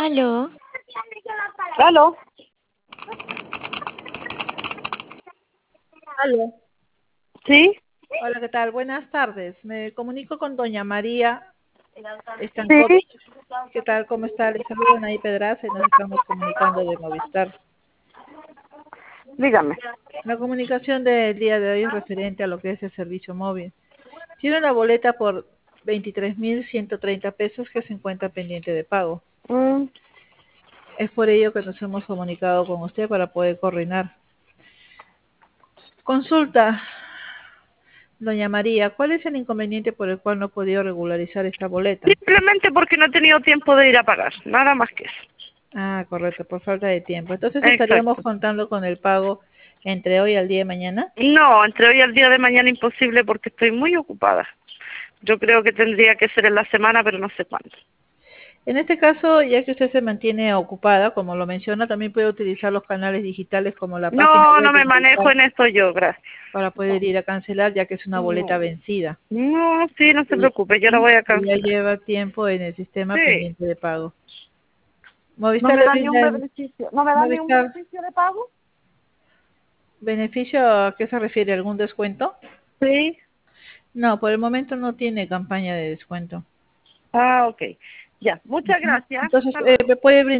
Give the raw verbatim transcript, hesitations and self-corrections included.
Aló. ¿Aló? Aló. ¿Sí? Hola, ¿qué tal? Buenas tardes. Me comunico con doña María Sí. Stankovic. ¿Qué tal? ¿Cómo está? Le saludan ahí Pedraza y nos estamos comunicando de Movistar. Dígame. La comunicación del día de hoy es referente a lo que es el servicio móvil. Tiene una boleta por veintitrés mil ciento treinta pesos que se encuentra pendiente de pago. Mm, Es por ello que nos hemos comunicado con usted para poder coordinar. Consulta, doña María, ¿cuál es el inconveniente por el cual no ha podido regularizar esta boleta? Simplemente porque no he tenido tiempo de ir a pagar. Nada más que eso. Ah, correcto, por falta de tiempo. Entonces estaríamos Exacto. contando con el pago entre hoy al día de mañana. No, entre hoy y el día de mañana imposible porque estoy muy ocupada. Yo creo que tendría que ser en la semana, pero no sé cuándo. En este caso, ya que usted se mantiene ocupada, como lo menciona, también puede utilizar los canales digitales como la página No, web no de me manejo Movistar en eso yo, gracias. para poder ir a cancelar, ya que es una boleta No, vencida no, sí, no se y, preocupe, yo la y voy a que ya cancelar. lleva tiempo en el sistema Sí. pendiente de pago. ¿No Movistar me le da ni un brinda el, beneficio? ¿No me da ni un Movistar beneficio de pago? beneficio, ¿a qué se refiere? ¿Algún descuento? Sí. No, por el momento no tiene campaña de descuento. Ah, ok. Ya, muchas Ujú. gracias. Entonces, Hasta eh, luego. me puede brindar